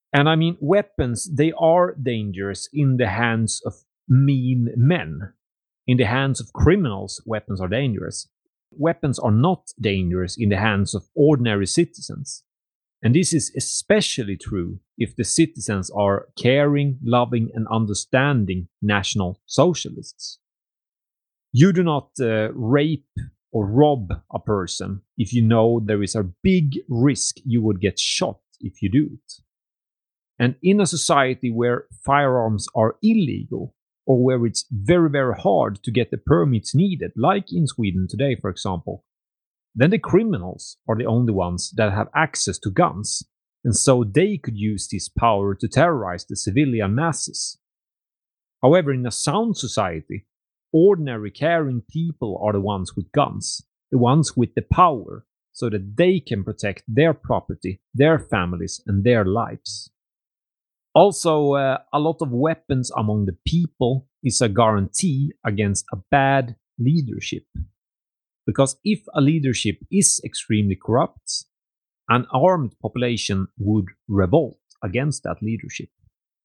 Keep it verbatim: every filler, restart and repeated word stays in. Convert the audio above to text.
And I mean, weapons, they are dangerous in the hands of mean men. In the hands of criminals, weapons are dangerous. Weapons are not dangerous in the hands of ordinary citizens. And this is especially true if the citizens are caring, loving, and understanding National Socialists. You do not uh, rape or rob a person if you know there is a big risk you would get shot if you do it. And in a society where firearms are illegal, or where it's very, very hard to get the permits needed, like in Sweden today, for example, then the criminals are the only ones that have access to guns, and so they could use this power to terrorize the civilian masses. However, in a sound society, ordinary caring people are the ones with guns, the ones with the power, so that they can protect their property, their families, and their lives. Also, uh, a lot of weapons among the people is a guarantee against a bad leadership. Because if a leadership is extremely corrupt, an armed population would revolt against that leadership.